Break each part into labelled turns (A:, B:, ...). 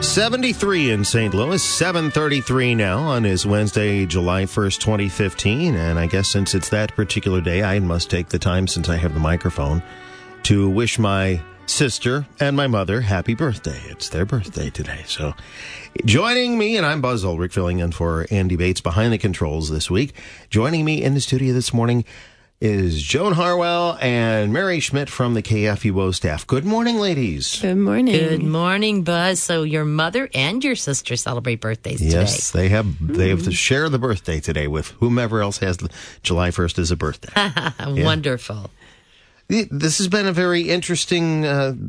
A: 73 in St. Louis, 7:33 now on his Wednesday, July 1st, 2015. And I guess since it's that particular day, I must take the time, since I have the microphone, to wish my sister and my mother happy birthday. It's their birthday today. So joining me, and I'm Buzz Ulrich, filling in for Andy Bates behind the controls this week. Joining me in the studio this morning is Joan Harwell and Mary Schmidt from the KFUO staff. Good morning, ladies.
B: Good morning.
C: Good morning, Buzz. So your mother and your sister celebrate birthdays today.
A: Yes, they have to share the birthday today with whomever else has July 1st as a birthday.
C: Wonderful.
A: This has been a very interesting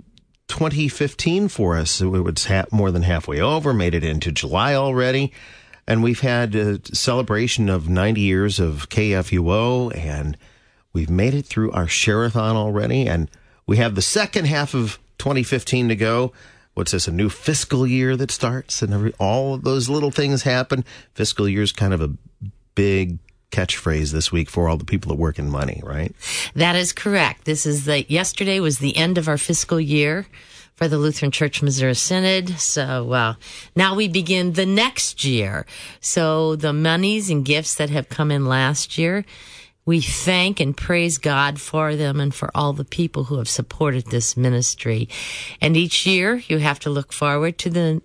A: 2015 for us. It's more than halfway over, made it into July already. And we've had a celebration of 90 years of KFUO, and we've made it through our Share-a-thon already, and we have the second half of 2015 to go. What's this, a new fiscal year that starts, and all of those little things happen. Fiscal year is kind of a big catchphrase this week for all the people that work in money, right?
C: That is correct. Yesterday was the end of our fiscal year for the Lutheran Church Missouri Synod. So now we begin the next year. So the monies and gifts that have come in last year, we thank and praise God for them and for all the people who have supported this ministry. And each year you have to look forward to the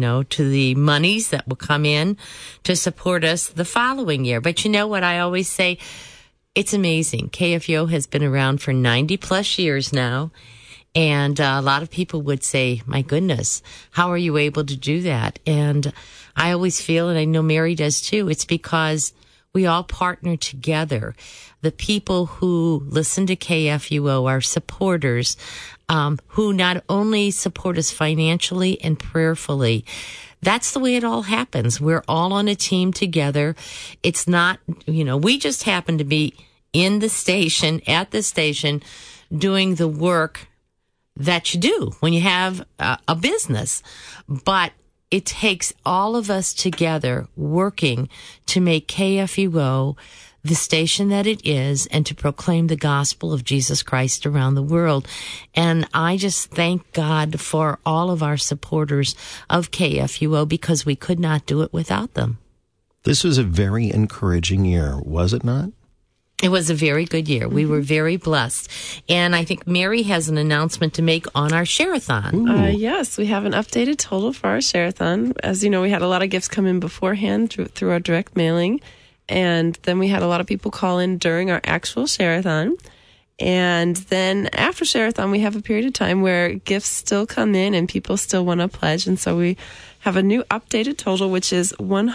C: monies that will come in to support us the following year. But you know what I always say? It's amazing. KFUO has been around for 90 plus years now. And a lot of people would say, my goodness, how are you able to do that? And I always feel, and I know Mary does too, it's because we all partner together. The people who listen to KFUO, our supporters, who not only support us financially and prayerfully, that's the way it all happens. We're all on a team together. It's not, we just happen to be in the station, at the station, doing the work that you do when you have a business. But it takes all of us together working to make KFUO the station that it is and to proclaim the gospel of Jesus Christ around the world. And I just thank God for all of our supporters of KFUO, because we could not do it without them. This
A: was a very encouraging year, was it not?
C: It was a very good year. We were very blessed. And I think Mary has an announcement to make on our Share-a-thon.
B: Yes, we have an updated total for our Share-a-thon. As you know, we had a lot of gifts come in beforehand through our direct mailing. And then we had a lot of people call in during our actual Share-a-thon. And then after Share-a-thon, we have a period of time where gifts still come in and people still want to pledge. And so we have a new updated total, which is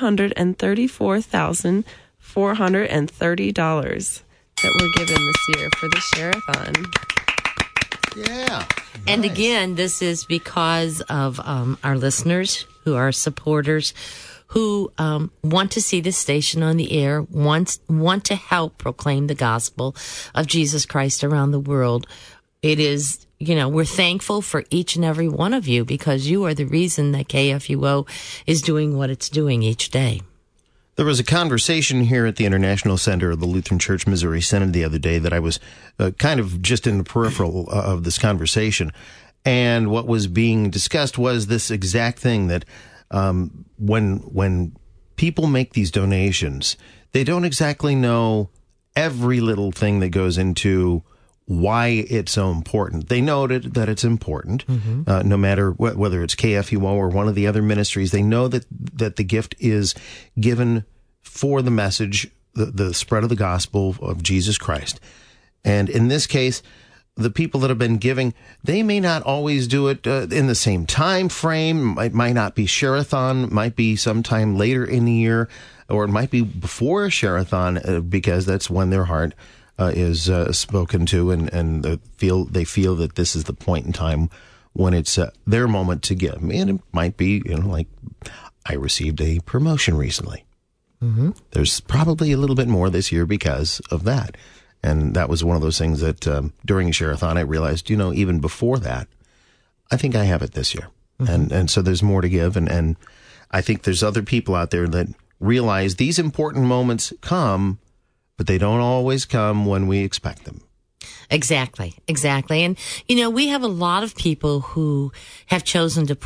B: $134,430 that were given this year for the Share-a-thon.
A: Yeah.
C: And
A: nice.
C: Again, this is because of our listeners who are supporters, who want to see this station on the air, want to help proclaim the gospel of Jesus Christ around the world. It is, we're thankful for each and every one of you, because you are the reason that KFUO is doing what it's doing each day.
A: There was a conversation here at the International Center of the Lutheran Church Missouri Synod the other day that I was kind of just in the peripheral of this conversation. And what was being discussed was this exact thing, that when people make these donations, they don't exactly know every little thing that goes into why it's so important. They know that it's important, no matter whether it's KFUO or one of the other ministries. They know that the gift is given for the message, the spread of the gospel of Jesus Christ. And in this case, the people that have been giving, they may not always do it in the same time frame. It might not be Share-a-thon, might be sometime later in the year, or it might be before Share-a-thon, because that's when their heart is spoken to, and they feel that this is the point in time when it's their moment to give. And it might be, like I received a promotion recently. There's probably a little bit more this year because of that. And that was one of those things that during Share-a-thon I realized, even before that, I think I have it this year. And so there's more to give. And I think there's other people out there that realize these important moments come, but they don't always come when we expect them.
C: Exactly. And, we have a lot of people who have chosen to put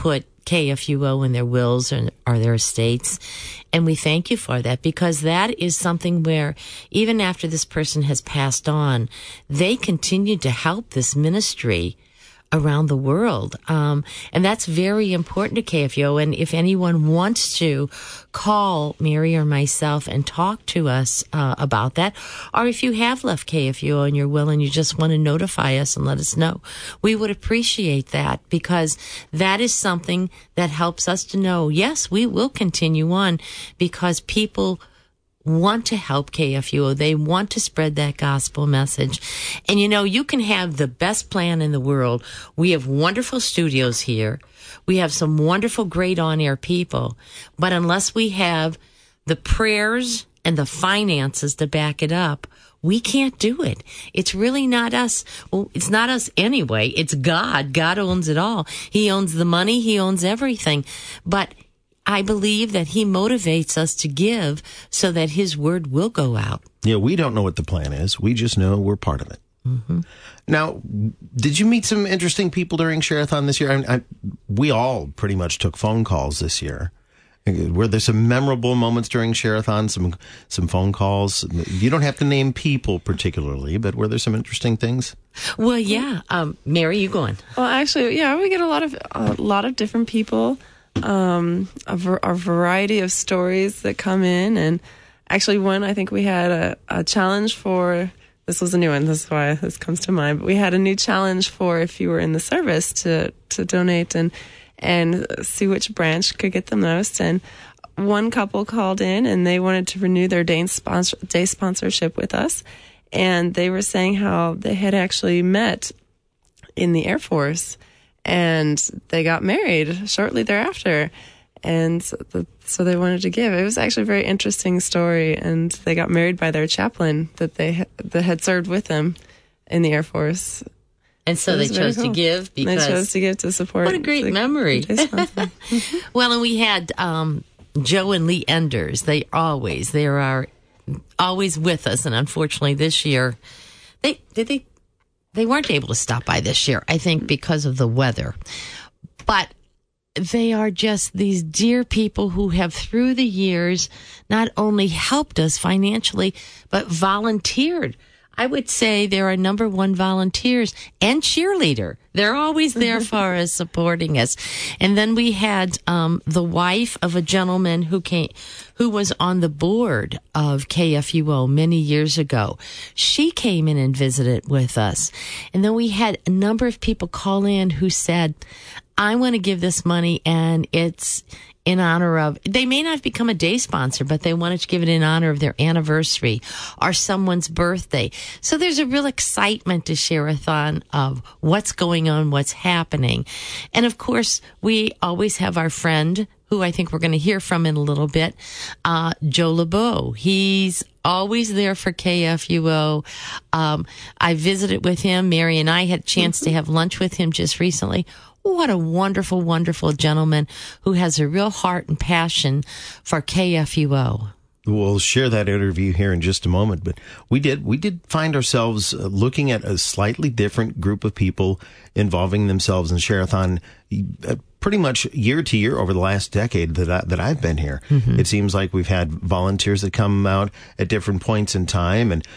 C: KFUO in their wills or their estates. And we thank you for that, because that is something where even after this person has passed on, they continue to help this ministry around the world. And that's very important to KFUO. And if anyone wants to call Mary or myself and talk to us about that, or if you have left KFUO in your will and you just want to notify us and let us know, we would appreciate that, because that is something that helps us to know, yes, we will continue on, because people want to help KFUO. They want to spread that gospel message. And you can have the best plan in the world. We have wonderful studios here. We have some wonderful, great on-air people. But unless we have the prayers and the finances to back it up, we can't do it. It's really not us. Well, it's not us anyway. It's God. God owns it all. He owns the money. He owns everything. But I believe that he motivates us to give so that his word will go out.
A: Yeah, we don't know what the plan is. We just know we're part of it. Mm-hmm. Now, did you meet some interesting people during Share-a-thon this year? We all pretty much took phone calls this year. Were there some memorable moments during Share-a-thon, some phone calls? You don't have to name people particularly, but were there some interesting things?
C: Well, yeah. Mary, you go on.
B: Well, actually, yeah, we get a lot of different people. A variety of stories that come in, and actually I think we had a challenge for, this was a new one, this is why this comes to mind, but we had a new challenge for if you were in the service to donate and see which branch could get the most. And one couple called in and they wanted to renew their day sponsorship with us, and they were saying how they had actually met in the Air Force and they got married shortly thereafter. And so they wanted to give. It was actually a very interesting story. And they got married by their chaplain that had served with them in the Air Force.
C: And so they chose to give because...
B: They chose to give to support...
C: What a great memory. Well, and we had Joe and Lee Enders. They are always with us. And unfortunately this year, they weren't able to stop by this year, I think, because of the weather. But they are just these dear people who have, through the years, not only helped us financially, but volunteered. I would say they're our number one volunteers and cheerleader. They're always there for us, supporting us. And then we had the wife of a gentleman who was on the board of KFUO many years ago. She came in and visited with us. And then we had a number of people call in who said, I want to give this money, and it's in honor of, they may not become a day sponsor, but they wanted to give it in honor of their anniversary or someone's birthday. So there's a real excitement to Share-a-thon of what's going on, what's happening. And of course, we always have our friend, who I think we're going to hear from in a little bit, Joe LeBeau. He's always there for KFUO. I visited with him. Mary and I had a chance to have lunch with him just recently. What a wonderful, wonderful gentleman who has a real heart and passion for KFUO.
A: We'll share that interview here in just a moment, but we did find ourselves looking at a slightly different group of people involving themselves in Share-a-thon pretty much year to year over the last decade that I've been here. Mm-hmm. It seems like we've had volunteers that come out at different points in time, and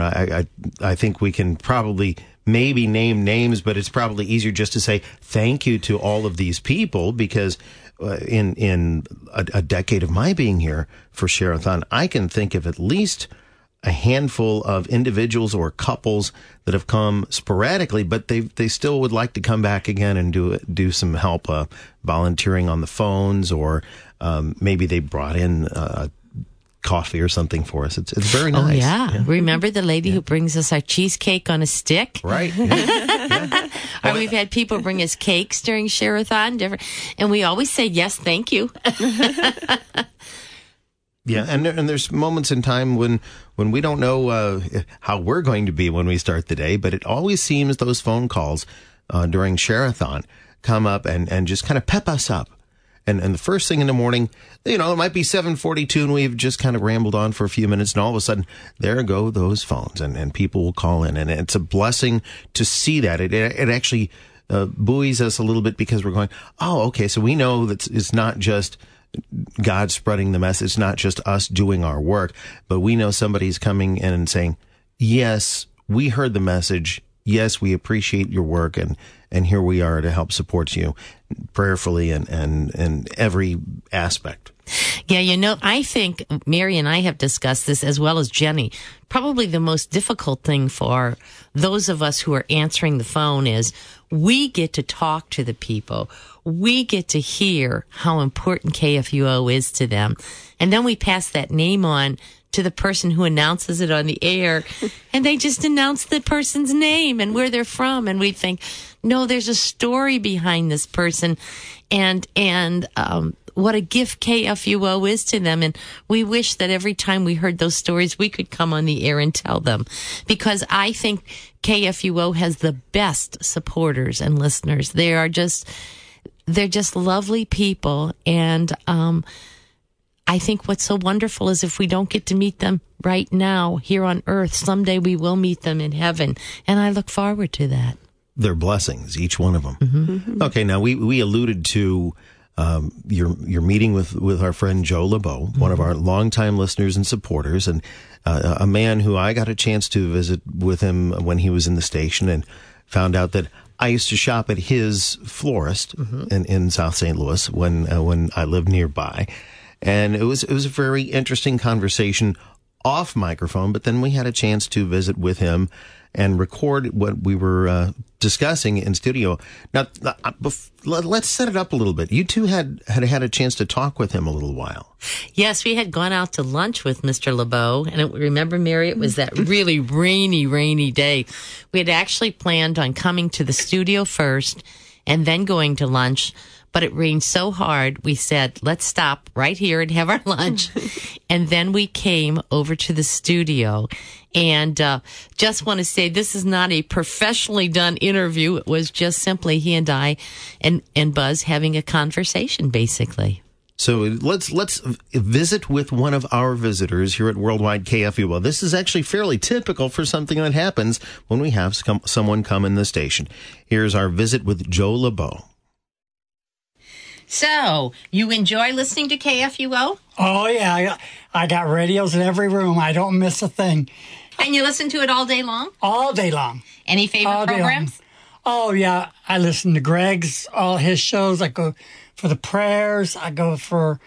A: I think we can probably maybe name names, but it's probably easier just to say thank you to all of these people, because in a decade of my being here for Share-a-thon, I can think of at least a handful of individuals or couples that have come sporadically, but they still would like to come back again and do some help, volunteering on the phones, or maybe they brought in coffee or something for us. It's very nice.
C: Oh, yeah. Remember the lady who brings us our cheesecake on a stick?
A: Right. Yeah.
C: Or we've had people bring us cakes during Share-a-thon, and we always say, yes, thank you.
A: Yeah, and there's moments in time when we don't know how we're going to be when we start the day, but it always seems those phone calls during Share-a-thon come up and just kind of pep us up. And the first thing in the morning, it might be 7:42 and we've just kind of rambled on for a few minutes, and all of a sudden, there go those phones, and people will call in. And it's a blessing to see that. It actually buoys us a little bit because we're going, oh, okay, so we know that it's not just God spreading the message, it's not just us doing our work, but we know somebody's coming in and saying, yes, we heard the message. Yes, we appreciate your work, and here we are to help support you prayerfully and every aspect.
C: Yeah, I think Mary and I have discussed this as well as Jenny. Probably the most difficult thing for those of us who are answering the phone is we get to talk to the people. We get to hear how important KFUO is to them. And then we pass that name on to the person who announces it on the air, and they just announce the person's name and where they're from, and we think, no, there's a story behind this person, and what a gift KFUO is to them, and we wish that every time we heard those stories, we could come on the air and tell them, because I think KFUO has the best supporters and listeners. They're just lovely people, and I think what's so wonderful is if we don't get to meet them right now here on earth, someday we will meet them in heaven. And I look forward to that.
A: They're blessings, each one of them. Mm-hmm. Okay, now we alluded to your meeting with our friend Joe LeBeau, one of our longtime listeners and supporters, and a man who I got a chance to visit with him when he was in the station, and found out that I used to shop at his florist in South St. Louis when I lived nearby. And it was a very interesting conversation off microphone, but then we had a chance to visit with him and record what we were discussing in studio. Now, let's set it up a little bit. You two had a chance to talk with him a little while.
C: Yes, we had gone out to lunch with Mr. LeBeau, and remember, Mary, it was that really rainy day. We had actually planned on coming to the studio first and then going to lunch, but it rained so hard, we said, let's stop right here and have our lunch. And then we came over to the studio. And just want to say, this is not a professionally done interview. It was just simply he and I and Buzz having a conversation, basically.
A: So let's visit with one of our visitors here at Worldwide KFUO. This is actually fairly typical for something that happens when we have someone come in the station. Here's our visit with Joe LeBeau.
C: So, you enjoy listening to KFUO?
D: Oh, yeah. I got radios in every room. I don't miss a thing.
C: And you listen to it all day long?
D: All day long.
C: Any favorite programs?
D: Oh, yeah. I listen to Greg's, all his shows. I go for the prayers. I go for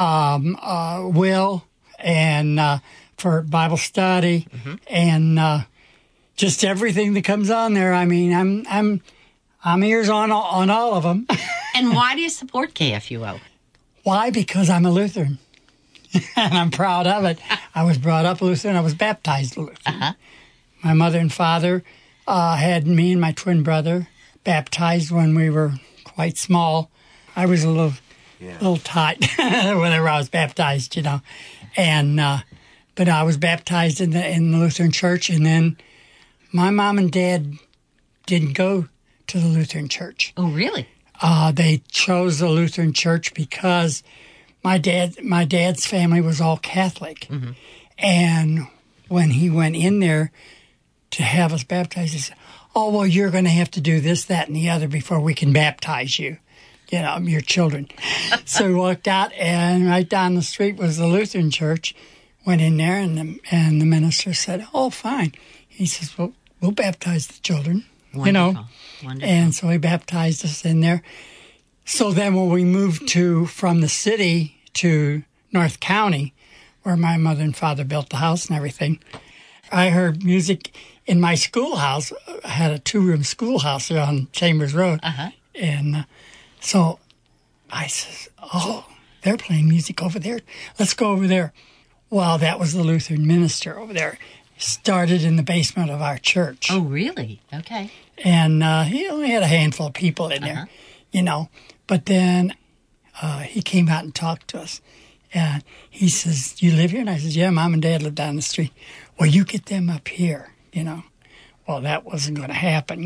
D: Will and for Bible study and just everything that comes on there. I mean, I'm ears on all of them.
C: And why do you support KFUO?
D: Why? Because I'm a Lutheran. And I'm proud of it. I was brought up Lutheran. I was baptized Lutheran. My mother and father had me and my twin brother baptized when we were quite small. I was a little tight whenever I was baptized, And but I was baptized in the Lutheran church, and then my mom and dad didn't go to the Lutheran church.
C: Oh, really?
D: They chose the Lutheran church because my dad's family was all Catholic. And when he went in there to have us baptized, he said, oh, well, you're going to have to do this, that, and the other before we can baptize you, your children. So we walked out, and right down the street was the Lutheran church. Went in there, and the minister said, oh, fine. He says, well, we'll baptize the children.
C: Wonderful.
D: And so he baptized us in there. So then when we moved from the city to North County, where my mother and father built the house and everything, I heard music in my schoolhouse. I had a 2-room schoolhouse there on Chambers Road. And so I says, oh, they're playing music over there. Let's go over there. Well, that was the Lutheran minister over there. Started in the basement of our church.
C: Oh, really? Okay.
D: And he only had a handful of people in there, But then he came out and talked to us. And he says, you live here? And I said, yeah, Mom and Dad live down the street. Well, you get them up here, Well, that wasn't going to happen,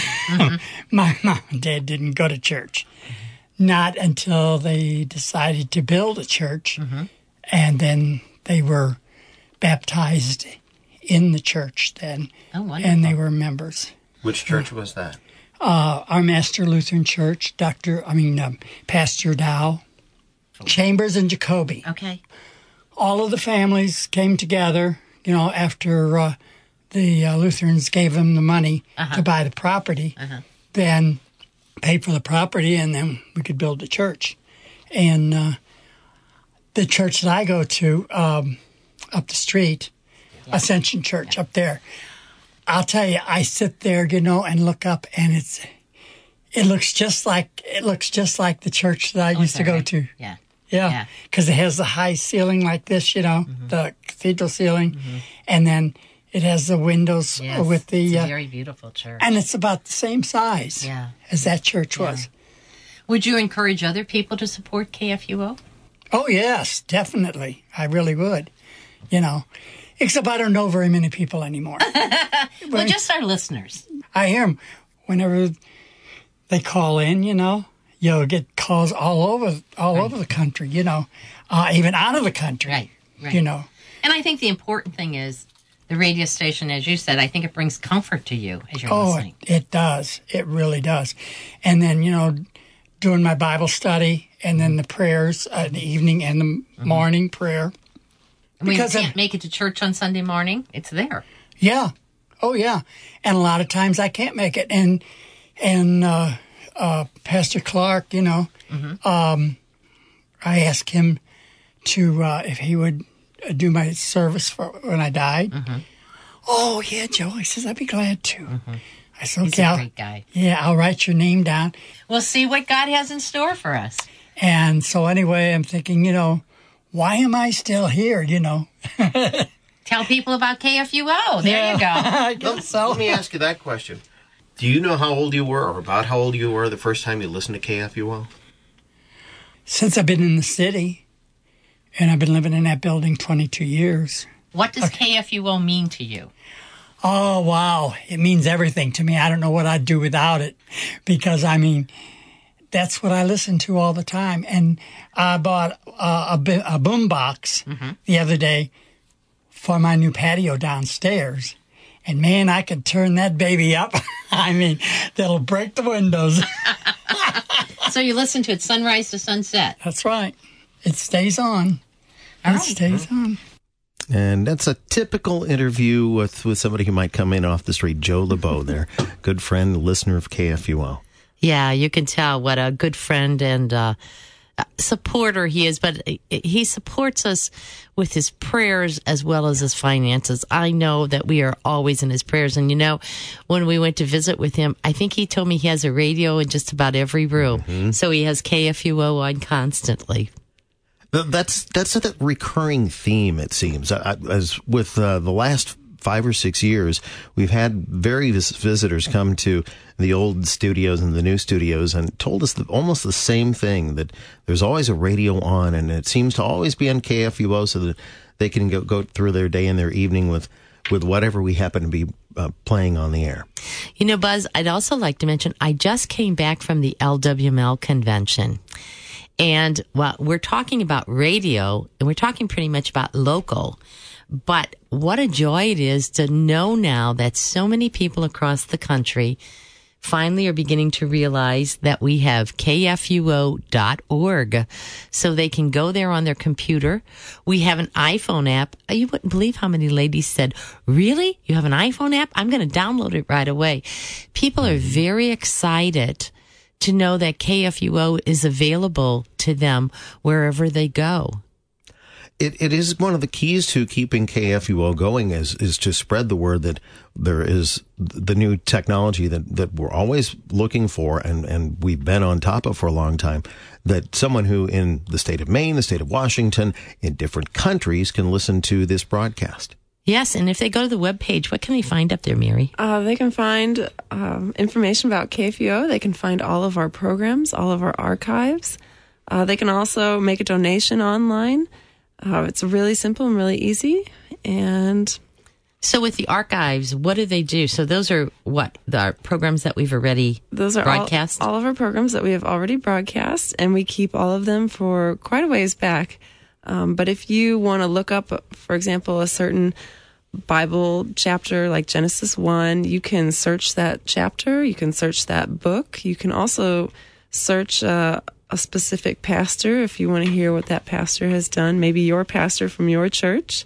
D: My mom and dad didn't go to church. Not until they decided to build a church. And then they were baptized in the church then.
C: Oh, wonderful.
D: And they were members.
A: Which church was that?
D: our Master Lutheran Church, Pastor Dow, Chambers, and Jacoby.
C: Okay.
D: All of the families came together, after the Lutherans gave them the money to buy the property, then paid for the property, and then we could build the church. And the church that I go to up the street, Ascension Church up there, I'll tell you, I sit there, and look up, and it looks just like the church that I used to go to. Yeah, because it has the high ceiling like this, the cathedral ceiling, and then it has the windows with the...
C: It's a very beautiful church.
D: And it's about the same size as that church was.
C: Would you encourage other people to support KFUO?
D: Oh, yes, definitely. I really would, Except I don't know very many people anymore.
C: Well, just our listeners.
D: I hear them whenever they call in, You'll get calls all over the country, even out of the country.
C: Right.
D: And
C: I think the important thing is the radio station, as you said, I think it brings comfort to you as you're listening.
D: Oh, it does. It really does. And then, doing my Bible study and then the prayers in the evening and the morning prayer.
C: When you can't make it to church on Sunday morning, it's there.
D: Yeah. Oh, yeah. And a lot of times I can't make it. And Pastor Clark, I asked him to if he would do my service for when I died. Oh, yeah, Joe. He says, I'd be glad to. I said,
C: okay. He's a great guy.
D: Yeah, I'll write your name down.
C: We'll see what God has in store for us.
D: And so anyway, I'm thinking, why am I still here,
C: Tell people about KFUO. There you go.
D: I guess so.
A: Let me ask you that question. Do you know how old you were or about how old you were the first time you listened to KFUO?
D: Since I've been in the city, and I've been living in that building 22 years.
C: What does KFUO mean to you?
D: Oh, wow. It means everything to me. I don't know what I'd do without it because, that's what I listen to all the time. And I bought a boom box the other day for my new patio downstairs. And, man, I could turn that baby up. That'll break the windows.
C: So you listen to it sunrise to sunset.
D: That's right. It stays on. It stays on.
A: And that's a typical interview with somebody who might come in off the street. Joe LeBeau there, good friend, listener of KFUO.
C: Yeah, you can tell what a good friend and supporter he is, but he supports us with his prayers as well as his finances. I know that we are always in his prayers. And, when we went to visit with him, I think he told me he has a radio in just about every room. So he has KFUO on constantly.
A: That's a recurring theme, it seems. As with the last 5 or 6 years, we've had various visitors come to the old studios and the new studios and told us almost the same thing, that there's always a radio on, and it seems to always be on KFUO so that they can go through their day and their evening with whatever we happen to be playing on the air.
C: Buzz, I'd also like to mention, I just came back from the LWML convention. And we're talking about radio, and we're talking pretty much about local. But what a joy it is to know now that so many people across the country finally are beginning to realize that we have KFUO.org, so they can go there on their computer. We have an iPhone app. You wouldn't believe how many ladies said, really? You have an iPhone app? I'm going to download it right away. People are very excited to know that KFUO is available to them wherever they go.
A: It is one of the keys to keeping KFUO going is to spread the word that there is the new technology that we're always looking for and we've been on top of for a long time, that someone who in the state of Maine, the state of Washington, in different countries can listen to this broadcast.
C: Yes, and if they go to the webpage, what can they find up there, Mary?
B: They can find information about KFUO. They can find all of our programs, all of our archives. They can also make a donation online. It's really simple and really easy. And
C: so with the archives, what do they do? So those are the programs that we've already broadcast?
B: All of our programs that we have already broadcast, and we keep all of them for quite a ways back. But if you want to look up, for example, a certain Bible chapter like Genesis 1, you can search that chapter, you can search that book. You can also search a specific pastor if you want to hear what that pastor has done, maybe your pastor from your church.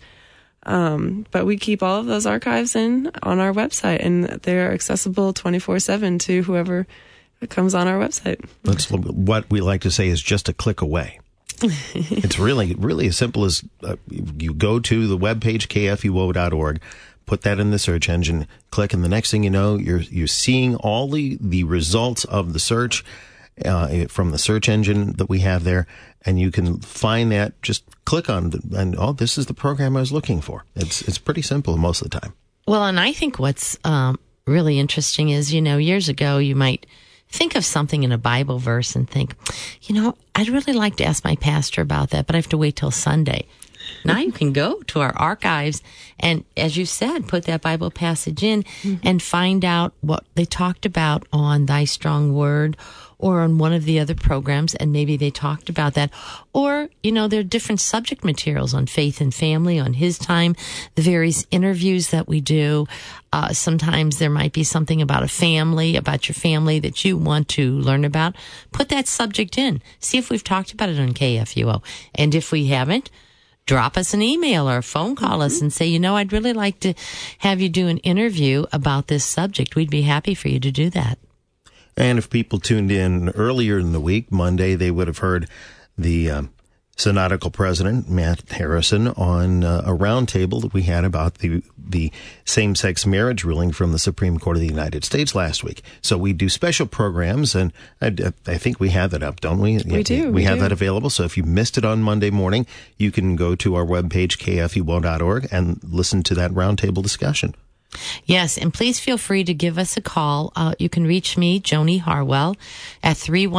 B: But we keep all of those archives on our website, and they're accessible 24/7 to whoever comes on our website.
A: That's what we like to say is just a click away. It's really as simple as you go to the webpage, kfuo.org, put that in the search engine, click, and the next thing you know, you're seeing all the results of the search from the search engine that we have there, and you can find that. Just click on it, and this is the program I was looking for. It's pretty simple most of the time.
C: Well, and I think what's really interesting is, years ago you might think of something in a Bible verse and think, I'd really like to ask my pastor about that, but I have to wait till Sunday. Now you can go to our archives and, as you said, put that Bible passage in and find out what they talked about on Thy Strong Word or on one of the other programs, and maybe they talked about that. Or, there are different subject materials on faith and family, on His Time, the various interviews that we do. Sometimes there might be something about about your family that you want to learn about. Put that subject in. See if we've talked about it on KFUO. And if we haven't, drop us an email or phone call us and say, I'd really like to have you do an interview about this subject. We'd be happy for you to do that.
A: And if people tuned in earlier in the week, Monday, they would have heard the synodical president, Matt Harrison, on a roundtable that we had about the same-sex marriage ruling from the Supreme Court of the United States last week. So we do special programs, and I think we have that up, don't we?
B: We do.
A: We have that available. So if you missed it on Monday morning, you can go to our webpage, kfuo.org, and listen to that roundtable discussion.
C: Yes, and please feel free to give us a call. You can reach me, Joni Harwell, at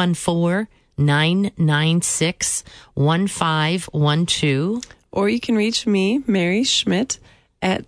C: 314-996-1512.
B: Or you can reach me, Mary Schmidt, at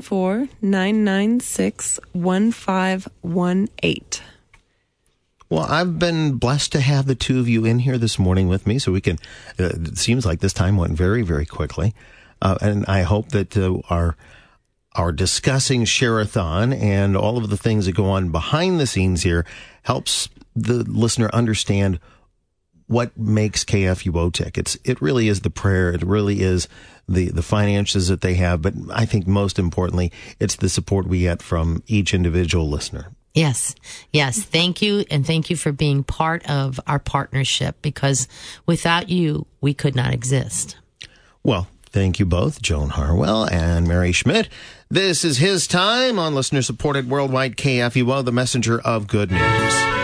B: 314-996-1518.
A: Well, I've been blessed to have the two of you in here this morning with me, so we can, it seems like this time went very, very quickly. And I hope that our discussing Share-a-thon and all of the things that go on behind the scenes here helps the listener understand what makes KFUO tick. It really is the prayer. It really is the finances that they have. But I think most importantly, it's the support we get from each individual listener.
C: Yes. Thank you. And thank you for being part of our partnership, because without you, we could not exist.
A: Well, thank you both, Joan Harwell and Mary Schmidt. This is His Time on listener-supported worldwide KFUO, the messenger of good news.